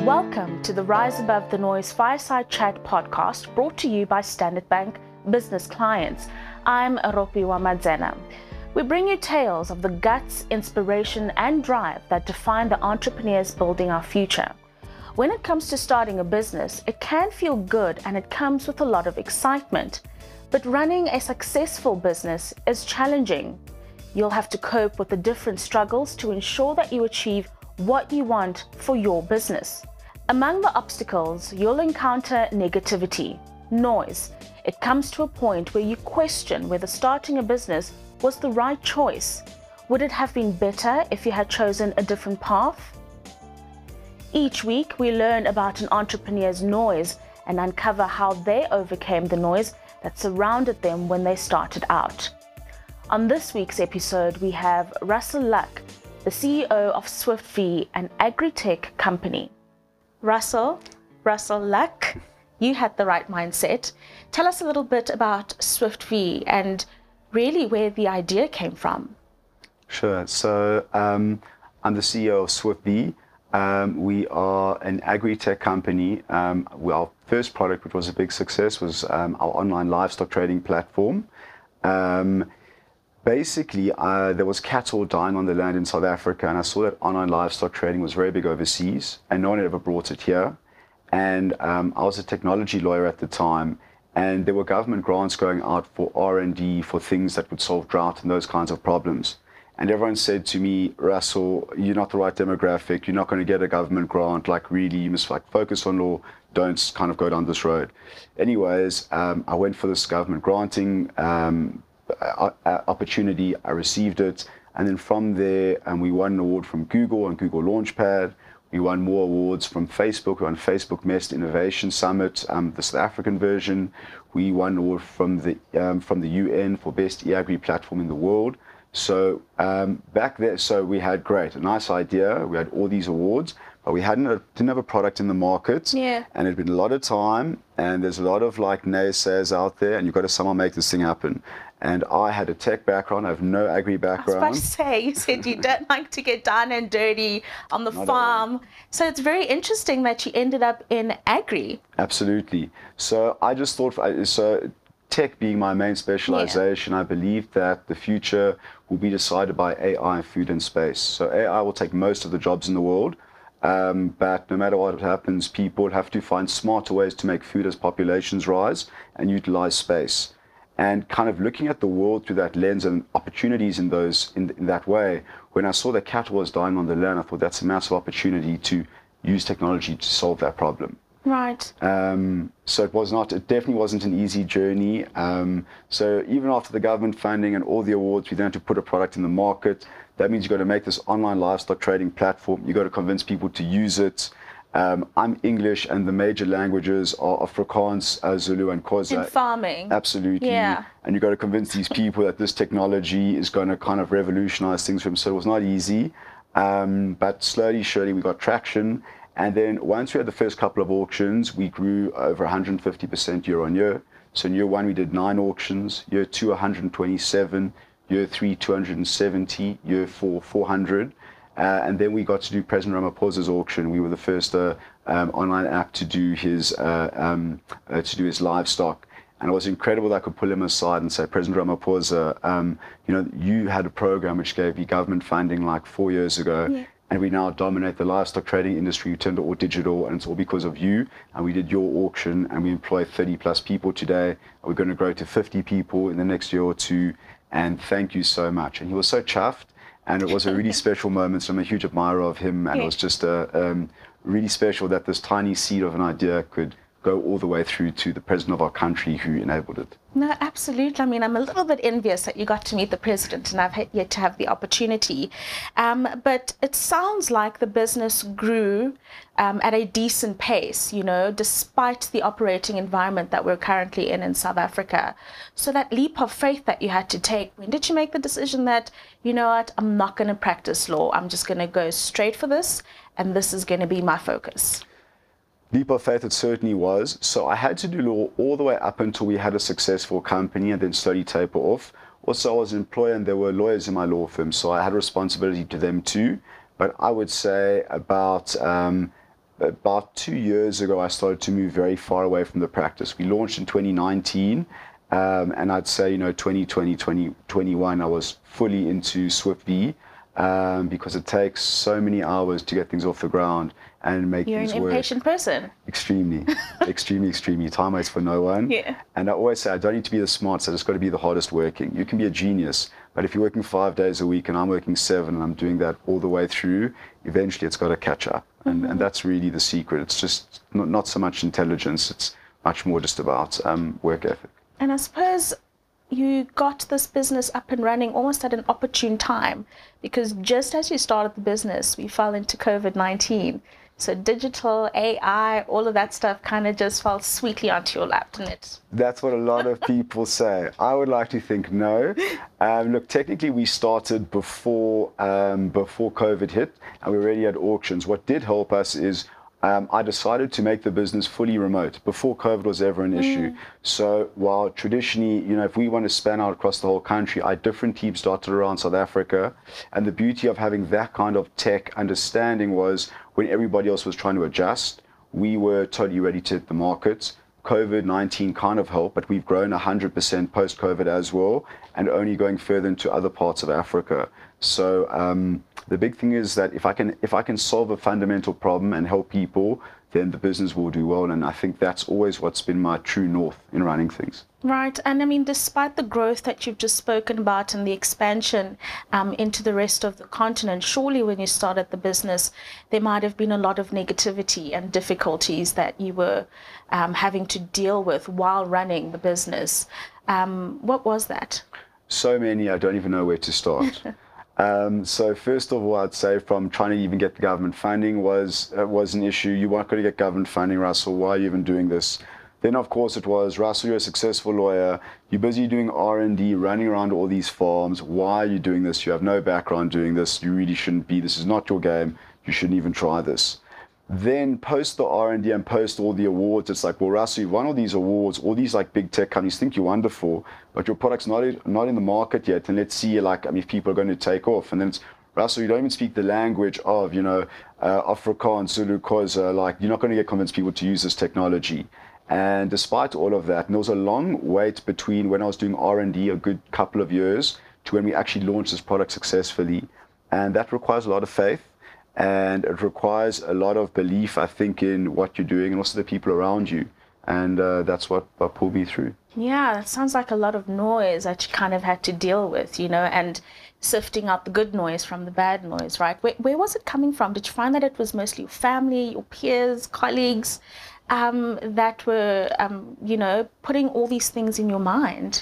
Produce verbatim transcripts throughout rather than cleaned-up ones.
Welcome to the Rise Above the Noise Fireside Chat podcast brought to you by Standard Bank Business Clients. I'm Aropiwa Madzena. We bring you tales of the guts, inspiration, and drive that define the entrepreneurs building our future. When it comes to starting a business, it can feel good and it comes with a lot of excitement. But running a successful business is challenging. You'll have to cope with the different struggles to ensure that you achieve what you want for your business. Among the obstacles, you'll encounter negativity, noise. It comes to a point where you question whether starting a business was the right choice. Would it have been better if you had chosen a different path? Each week, we learn about an entrepreneur's noise and uncover how they overcame the noise that surrounded them when they started out. On this week's episode, we have Russell Luck, the C E O of SwiftV, an agri-tech company. Russell, Russell Luck, you had the right mindset. Tell us a little bit about SwiftV and really where the idea came from. Sure. So um, I'm the C E O of SwiftV. Um, we are an agri-tech company. Um, our first product, which was a big success, was um, our online livestock trading platform. Um, Basically, uh, there was cattle dying on the land in South Africa, and I saw that online livestock trading was very big overseas, and no one had ever brought it here. And um, I was a technology lawyer at the time, and there were government grants going out for R and D for things that would solve drought and those kinds of problems. And everyone said to me, Russell, you're not the right demographic, you're not going to get a government grant, like really, you must like focus on law, don't kind of go down this road. Anyways, um, I went for this government granting um, opportunity, I received it, and then from there um, we won an award from Google and Google Launchpad. We won more awards from Facebook. We won Facebook Best Innovation Summit, um, the South African version. We won an award from the um, from the U N for Best e-agri platform in the world. So um, back there, so we had great, a nice idea. We had all these awards, but we hadn't a, didn't have a product in the market. Yeah. And it'd been a lot of time, and there's a lot of like naysayers out there, and you've got to somehow make this thing happen. And I had a tech background. I have no agri background. I was about to say, you said you don't like to get down and dirty on the Not farm. So it's very interesting that you ended up in agri. Absolutely. So I just thought, so tech being my main specialization, yeah. I believe that the future will be decided by A I, food and space. So A I will take most of the jobs in the world. Um, but no matter what happens, people have to find smarter ways to make food as populations rise and utilize space. And kind of looking at the world through that lens and opportunities in those in, in that way, when I saw that cattle was dying on the land, I thought that's a massive opportunity to use technology to solve that problem. Right. Um, so it was not, it definitely wasn't an easy journey. Um, so even after the government funding and all the awards, we then had to put a product in the market. That means you've got to make this online livestock trading platform. You've got to convince people to use it. Um, I'm English, and the major languages are Afrikaans, uh, Zulu, and Xhosa. In farming. Absolutely. Yeah. And you've got to convince these people that this technology is going to kind of revolutionize things for them. So it was not easy, um, but slowly, surely, we got traction. And then once we had the first couple of auctions, we grew over one hundred fifty percent year on year. So in year one, we did nine auctions. Year two, one hundred twenty-seven. Year three, two hundred seventy. Year four, four hundred. Uh, and then we got to do President Ramaphosa's auction. We were the first uh, um, online app to do his uh, um, uh, to do his livestock, and it was incredible that I could pull him aside and say, President Ramaphosa, um, you know, you had a program which gave you government funding like four years ago, yeah. and we now dominate the livestock trading industry. We turned it all digital, and it's all because of you. And we did your auction, and we employ thirty plus people today. We're going to grow to fifty people in the next year or two. And thank you so much. And he was so chuffed. And it was a really special moment. So I'm a huge admirer of him. And yeah. It was just uh, um, really special that this tiny seed of an idea could go all the way through to the president of our country who enabled it. No, absolutely. I mean, I'm a little bit envious that you got to meet the president, and I've yet to have the opportunity. Um, but it sounds like the business grew um, at a decent pace, you know, despite the operating environment that we're currently in in South Africa. So that leap of faith that you had to take, when did you make the decision that, you know what, I'm not going to practice law, I'm just going to go straight for this, and this is going to be my focus? Leap of faith, it certainly was. So I had to do law all the way up until we had a successful company and then slowly taper off. Also, I was an employer and there were lawyers in my law firm, so I had a responsibility to them too. But I would say about um, about two years ago, I started to move very far away from the practice. We launched in twenty nineteen, um, and I'd say, you know, twenty twenty, twenty twenty-one, I was fully into SwiftBee, um, because it takes so many hours to get things off the ground and make You're things an work. impatient person. Extremely, extremely, extremely. Time waits for no one. Yeah. And I always say, I don't need to be the smartest, I just got to be the hardest working. You can be a genius, but if you're working five days a week and I'm working seven and I'm doing that all the way through, eventually it's got to catch up. And, mm-hmm. and that's really the secret. It's just not, not so much intelligence, it's much more just about um, work ethic. And I suppose you got this business up and running almost at an opportune time, because just as you started the business, we fell into COVID nineteen. So digital, A I, all of that stuff kind of just fell sweetly onto your lap, didn't it? That's what a lot of people say. I would like to think no. Um, look, technically we started before um, before COVID hit, and we already had auctions. What did help us is um, I decided to make the business fully remote before COVID was ever an issue. Mm. So while traditionally, you know, if we want to span out across the whole country, I had different teams dotted around South Africa. And the beauty of having that kind of tech understanding was when everybody else was trying to adjust, we were totally ready to hit the market. COVID nineteen kind of helped, but we've grown one hundred percent post-COVID as well, and only going further into other parts of Africa. So um, the big thing is that if I can if I can solve a fundamental problem and help people, then the business will do well. And I think that's always what's been my true north in running things. Right. And I mean, despite the growth that you've just spoken about and the expansion um, into the rest of the continent, surely when you started the business, there might have been a lot of negativity and difficulties that you were um, having to deal with while running the business. Um, what was that? So many, I don't even know where to start. Um, so first of all, I'd say from trying to even get the government funding was uh, was an issue. You weren't going to get government funding, Russell. Why are you even doing this? Then, of course, it was, Russell, you're a successful lawyer. You're busy doing R and D, running around all these farms. Why are you doing this? You have no background doing this. You really shouldn't be. This is not your game. You shouldn't even try this. Then post the R and D and post all the awards, it's like, well, Russell, you've won all these awards, all these like big tech companies think you're wonderful, but your product's not not in the market yet. And let's see, like, I mean, if people are going to take off. And then it's, Russell, you don't even speak the language of, you know, uh, Afrikaans, Zulu, Xhosa. Like, you're not going to get convince people to use this technology. And despite all of that, and there was a long wait between when I was doing R and D, a good couple of years, to when we actually launched this product successfully. And that requires a lot of faith. And it requires a lot of belief, I think, in what you're doing and also the people around you. And uh, that's what, what pulled me through. Yeah, that sounds like a lot of noise that you kind of had to deal with, you know, and sifting out the good noise from the bad noise, right? Where, where was it coming from? Did you find that it was mostly your family, your peers, colleagues um, that were, um, you know, putting all these things in your mind?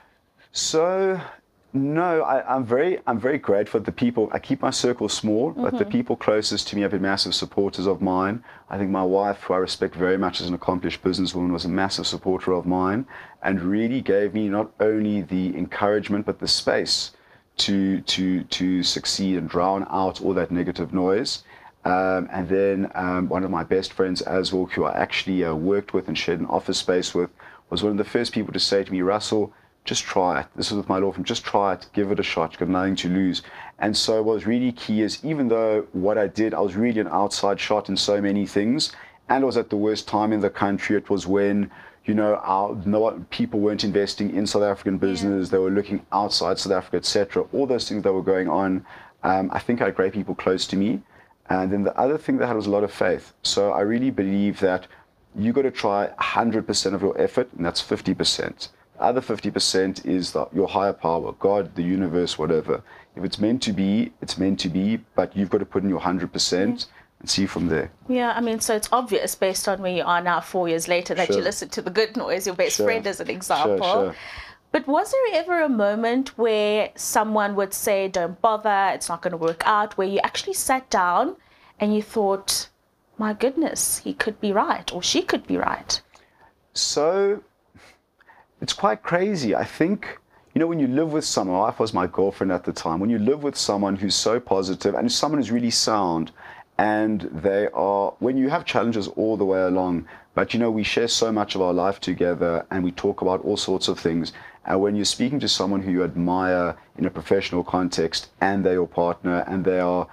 So... No, I, I'm very, I'm very grateful that the people, I keep my circle small, mm-hmm. but the people closest to me have been massive supporters of mine. I think my wife, who I respect very much as an accomplished businesswoman, was a massive supporter of mine and really gave me not only the encouragement, but the space to, to, to succeed and drown out all that negative noise. Um, and then um, one of my best friends as well, who I actually uh, worked with and shared an office space with, was one of the first people to say to me, Russell, just try it. This is with my law firm. Just try it. Give it a shot. You've got nothing to lose. And so what was really key is, even though what I did, I was really an outside shot in so many things, and it was at the worst time in the country. It was when, you know, our, no, people weren't investing in South African business. Yeah. They were looking outside South Africa, et cetera. All those things that were going on. Um, I think I had great people close to me. And then the other thing that I had was a lot of faith. So I really believe that you got to try one hundred percent of your effort, and that's fifty percent. The other fifty percent is the, your higher power, God, the universe, whatever. If it's meant to be, it's meant to be, but you've got to put in your one hundred percent mm. and see from there. Yeah, I mean, so it's obvious based on where you are now four years later that sure. you listen to the good noise, your best sure. friend as an example. Sure, sure. But was there ever a moment where someone would say, don't bother, it's not going to work out, where you actually sat down and you thought, my goodness, he could be right or she could be right? So... it's quite crazy. I think, you know, when you live with someone, my wife was my girlfriend at the time, when you live with someone who's so positive and someone who's really sound, and they are, when you have challenges all the way along, but, you know, we share so much of our life together and we talk about all sorts of things. And when you're speaking to someone who you admire in a professional context and they're your partner and they are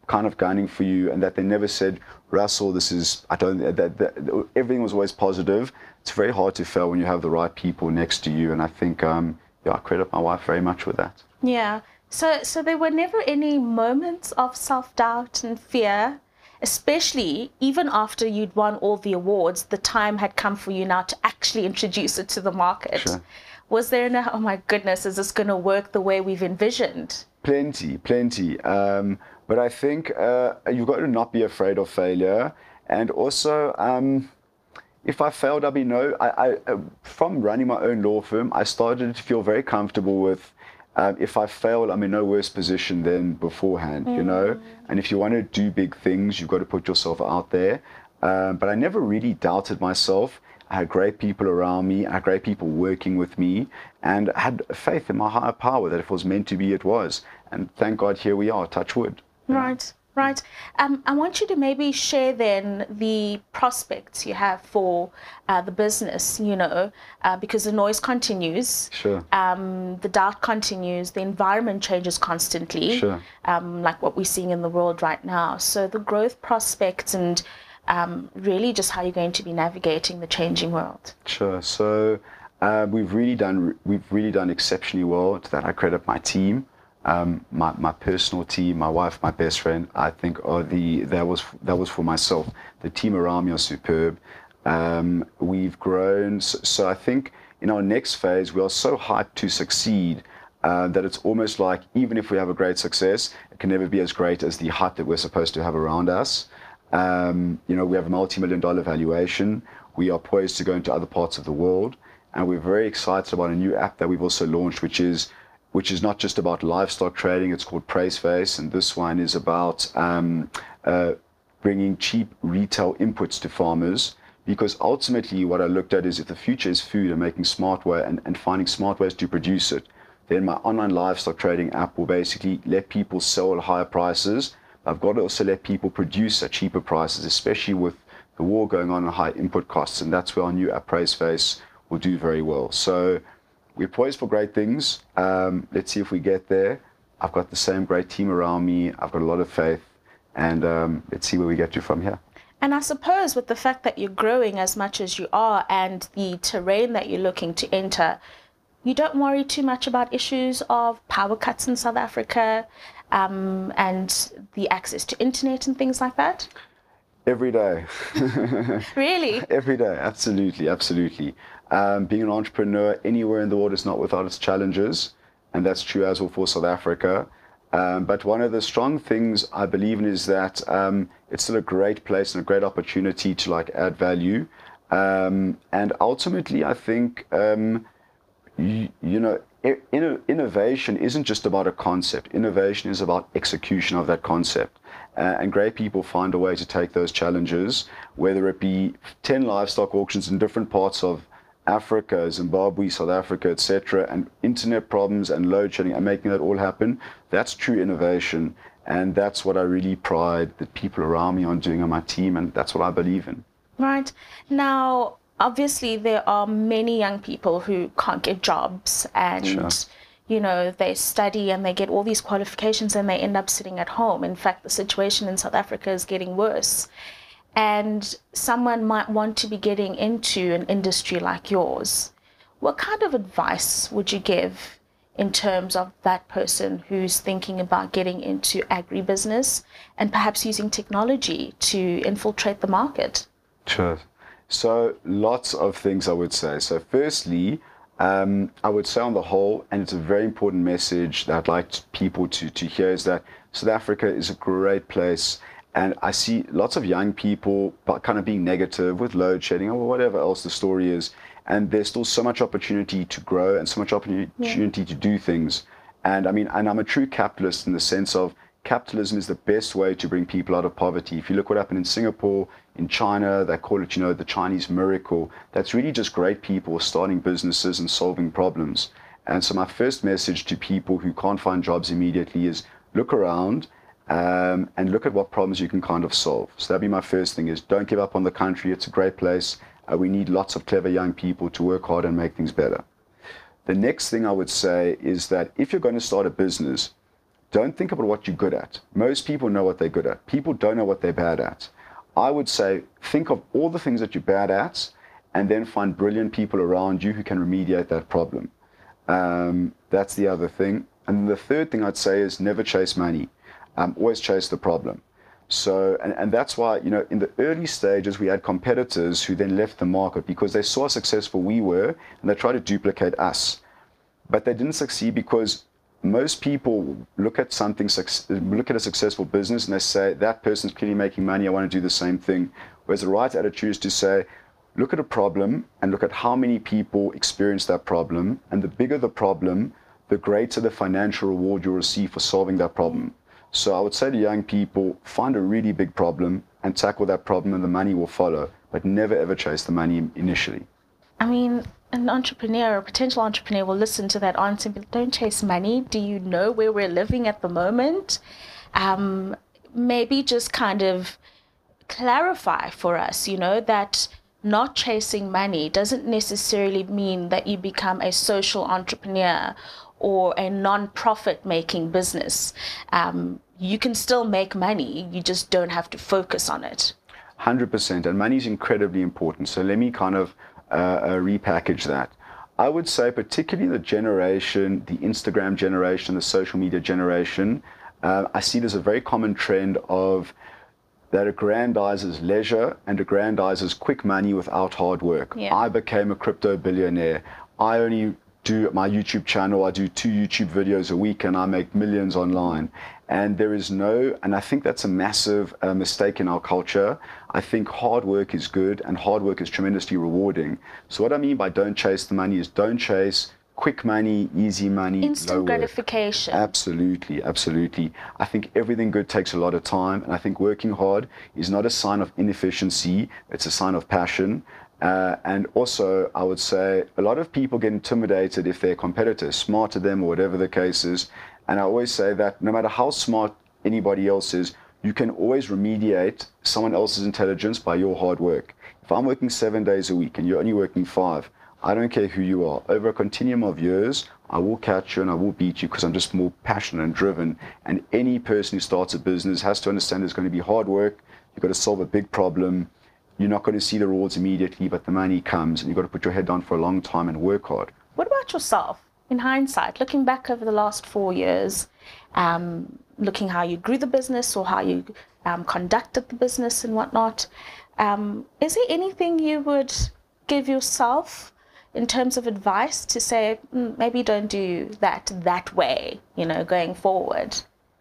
kind of gunning for you, and that they never said, Russell, this is, I don't, that, that everything was always positive. It's very hard to fail when you have the right people next to you. And I think, um, yeah, I credit my wife very much with that. Yeah. So, so there were never any moments of self-doubt and fear, especially even after you'd won all the awards, the time had come for you now to actually introduce it to the market. Sure. Was there no, oh my goodness, is this going to work the way we've envisioned? Plenty, plenty. Um, but I think uh, you've got to not be afraid of failure. And also, um, if I failed, I'll be no. I, I, from running my own law firm, I started to feel very comfortable with um, if I fail, I'm in no worse position than beforehand, mm. you know. And if you want to do big things, you've got to put yourself out there. Um, but I never really doubted myself. I had great people around me, I had great people working with me, and I had faith in my higher power that if it was meant to be, it was. And thank God, here we are, touch wood. Right, right. Um, I want you to maybe share then the prospects you have for uh, the business, you know, uh, because the noise continues. Sure. Um, the doubt continues, the environment changes constantly, sure. um, like what we're seeing in the world right now. So the growth prospects and Um, really just how you're going to be navigating the changing world. Sure. So uh, we've really done we've really done exceptionally well. To that I credit my team, um, my my personal team, my wife, my best friend. I think are the that was that was for myself. The team around me are superb. Um, we've grown. So, so I think in our next phase we are so hyped to succeed uh, that it's almost like even if we have a great success, it can never be as great as the hype that we're supposed to have around us. Um, you know, we have a multi-million dollar valuation. We are poised to go into other parts of the world, and we're very excited about a new app that we've also launched, which is which is not just about livestock trading. It's called PraceFace, and this one is about um, uh, bringing cheap retail inputs to farmers. Because ultimately, what I looked at is if the future is food and making smart way and, and finding smart ways to produce it, then my online livestock trading app will basically let people sell at higher prices. I've got to also let people produce at cheaper prices, especially with the war going on and high input costs. And that's where our new app PraceFace will do very well. So we're poised for great things. Um, let's see if we get there. I've got the same great team around me. I've got a lot of faith. And um, let's see where we get to from here. And I suppose with the fact that you're growing as much as you are and the terrain that you're looking to enter, you don't worry too much about issues of power cuts in South Africa, Um, and the access to internet and things like that? Every day. Really? Every day, absolutely, absolutely. Um, being an entrepreneur anywhere in the world is not without its challenges, and that's true as well for South Africa. Um, but one of the strong things I believe in is that um, it's still a great place and a great opportunity to like add value. Um, and ultimately, I think, um, you, you know, innovation isn't just about a concept. Innovation is about execution of that concept. Uh, and great people find a way to take those challenges, whether it be ten livestock auctions in different parts of Africa, Zimbabwe, South Africa, et cetera, and internet problems and load shedding and making that all happen. That's true innovation. And that's what I really pride the people around me on doing on my team. And that's what I believe in. Right. Now, obviously, there are many young people who can't get jobs and, sure. you know, they study and they get all these qualifications and they end up sitting at home. In fact, the situation in South Africa is getting worse. And someone might want to be getting into an industry like yours. What kind of advice would you give in terms of that person who's thinking about getting into agribusiness and perhaps using technology to infiltrate the market? Sure. So lots of things I would say. So firstly, um, I would say on the whole, and it's a very important message that I'd like people to, to hear, is that South Africa is a great place. And I see lots of young people kind of being negative with load shedding or whatever else the story is. And there's still so much opportunity to grow and so much opportunity yeah. to do things. And I mean, and I'm a true capitalist in the sense of capitalism is the best way to bring people out of poverty. If you look what happened in Singapore, in China, they call it, you know, the Chinese miracle. That's really just great people starting businesses and solving problems. And so my first message to people who can't find jobs immediately is look around um, and look at what problems you can kind of solve. So that'd be my first thing, is don't give up on the country. It's a great place. Uh, we need lots of clever young people to work hard and make things better. The next thing I would say is that if you're going to start a business, don't think about what you're good at. Most people know what they're good at. People don't know what they're bad at. I would say, think of all the things that you're bad at, and then find brilliant people around you who can remediate that problem. Um, that's the other thing. And the third thing I'd say is never chase money. Um, always chase the problem. So, and, and that's why, you know, in the early stages, we had competitors who then left the market because they saw how successful we were and they tried to duplicate us. But they didn't succeed because most people look at something, look at a successful business and they say, that person's clearly making money, I want to do the same thing. Whereas the right attitude is to say, look at a problem and look at how many people experience that problem. And the bigger the problem, the greater the financial reward you'll receive for solving that problem. So I would say to young people, find a really big problem and tackle that problem and the money will follow, but never ever chase the money initially. I mean, an entrepreneur, a potential entrepreneur will listen to that answer and be, don't chase money. Do you know where we're living at the moment? Um, maybe just kind of clarify for us, you know, that not chasing money doesn't necessarily mean that you become a social entrepreneur or a non-profit making business. Um, you can still make money, you just don't have to focus on it. one hundred percent, and money is incredibly important. So let me kind of uh, uh, repackage that. I would say particularly the generation, the Instagram generation, the social media generation, uh, I see there's a very common trend of that aggrandizes leisure and aggrandizes quick money without hard work. Yeah. I became a crypto billionaire. I only do my YouTube channel, I do two YouTube videos a week and I make millions online. And there is no, and I think that's a massive uh, mistake in our culture. I think hard work is good and hard work is tremendously rewarding. So what I mean by don't chase the money is don't chase quick money, easy money, instant low gratification. Work. Absolutely, absolutely. I think everything good takes a lot of time, and I think working hard is not a sign of inefficiency, it's a sign of passion. Uh, and also, I would say a lot of people get intimidated if their competitors smarter than them or whatever the case is. And I always say that no matter how smart anybody else is, you can always remediate someone else's intelligence by your hard work. If I'm working seven days a week and you're only working five, I don't care who you are. Over a continuum of years, I will catch you and I will beat you because I'm just more passionate and driven. And any person who starts a business has to understand there's going to be hard work. You've got to solve a big problem. You're not going to see the rewards immediately, but the money comes and you've got to put your head down for a long time and work hard. What about yourself? In hindsight, looking back over the last four years, um, looking how you grew the business or how you um, conducted the business and whatnot, um, is there anything you would give yourself in terms of advice to say, mm, maybe don't do that that way, you know, going forward?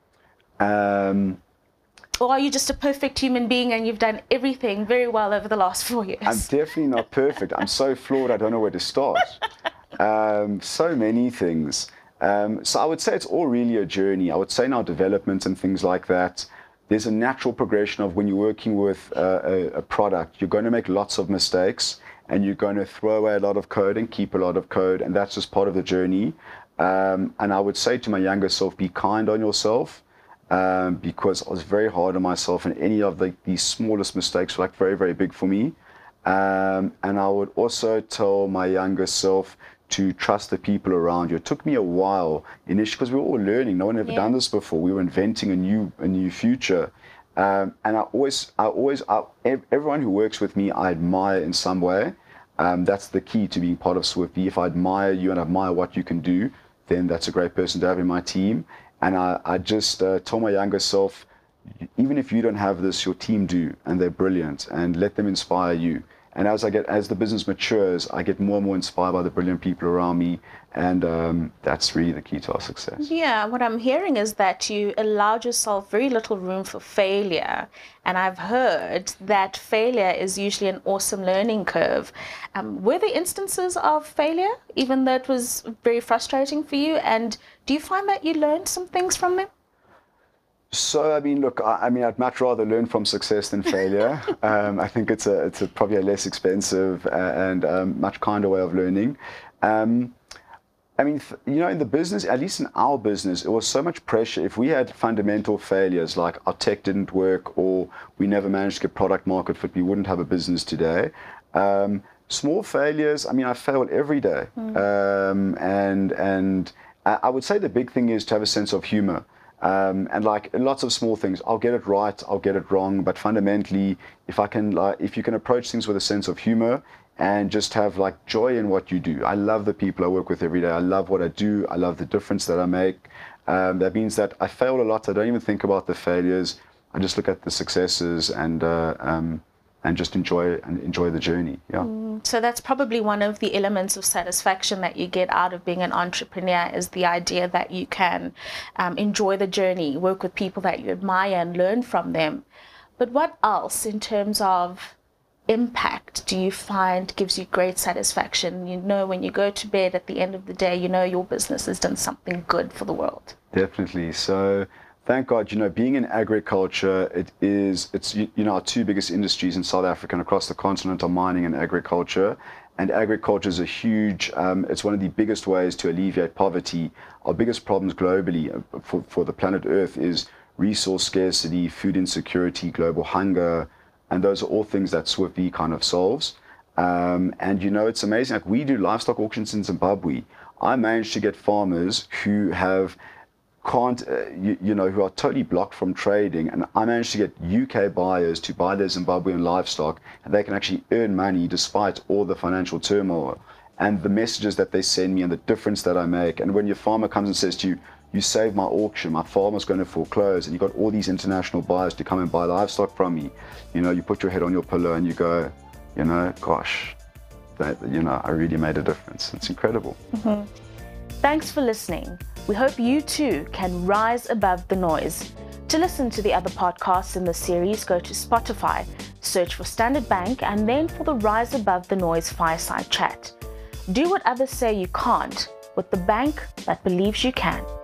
Um, or are you just a perfect human being and you've done everything very well over the last four years? I'm definitely not perfect. I'm so flawed, I don't know where to start. Um, so many things. Um, so I would say it's all really a journey. I would say in our development and things like that, there's a natural progression of when you're working with uh, a, a product, you're going to make lots of mistakes and you're going to throw away a lot of code and keep a lot of code, and that's just part of the journey. Um, and I would say to my younger self, be kind on yourself, um, because I was very hard on myself, and any of the, the smallest mistakes were like very, very big for me. Um, and I would also tell my younger self to trust the people around you. It took me a while initially because we were all learning. No one had ever yeah. done this before. We were inventing a new a new future. Um, and I always, I always, I, everyone who works with me, I admire in some way. Um, that's the key to being part of SwiftBee. If I admire you and admire what you can do, then that's a great person to have in my team. And I, I just uh, told my younger self, even if you don't have this, your team do, and they're brilliant, and let them inspire you. And as I get, as the business matures, I get more and more inspired by the brilliant people around me, and um, that's really the key to our success. Yeah, what I'm hearing is that you allowed yourself very little room for failure, and I've heard that failure is usually an awesome learning curve. Um, were there instances of failure, even though it was very frustrating for you, and do you find that you learned some things from them? So, I mean, look, I, I mean, I'd much rather learn from success than failure. um, I think it's a, it's a, probably a less expensive and um, much kinder way of learning. Um, I mean, you know, in the business, at least in our business, it was so much pressure. If we had fundamental failures, like our tech didn't work or we never managed to get product market fit, we wouldn't have a business today. Um, small failures, I mean, I fail every day. Mm. Um, and, and I would say the big thing is to have a sense of humor. Um, and like lots of small things, I'll get it right, I'll get it wrong, but fundamentally, if I can, like, if you can approach things with a sense of humor and just have like joy in what you do. I love the people I work with every day. I love what I do. I love the difference that I make. Um, that means that I fail a lot. I don't even think about the failures. I just look at the successes and uh, um, and just enjoy and enjoy the journey. Yeah. Mm, so that's probably one of the elements of satisfaction that you get out of being an entrepreneur, is the idea that you can um, enjoy the journey, work with people that you admire and learn from them. But what else in terms of impact do you find gives you great satisfaction? You know, when you go to bed at the end of the day, you know your business has done something good for the world. Definitely. So thank God, you know, being in agriculture, it is, it's, you, you know, our two biggest industries in South Africa and across the continent are mining and agriculture. And agriculture is a huge, um, it's one of the biggest ways to alleviate poverty. Our biggest problems globally for, for the planet Earth is resource scarcity, food insecurity, global hunger. And those are all things that SwiftV kind of solves. Um, and, you know, it's amazing. Like, we do livestock auctions in Zimbabwe. I managed to get farmers who have can't, uh, you, you know, who are totally blocked from trading. And I managed to get U K buyers to buy their Zimbabwean livestock, and they can actually earn money despite all the financial turmoil and the messages that they send me and the difference that I make. And when your farmer comes and says to you, you saved my auction, my farmer's going to foreclose, and you got all these international buyers to come and buy livestock from me, you know, you put your head on your pillow and you go, you know, gosh, that, you know, I really made a difference. It's incredible. Mm-hmm. Thanks for listening. We hope you too can rise above the noise. To listen to the other podcasts in the series, go to Spotify, search for Standard Bank, and then for the Rise Above the Noise Fireside Chat. Do what others say you can't with the bank that believes you can.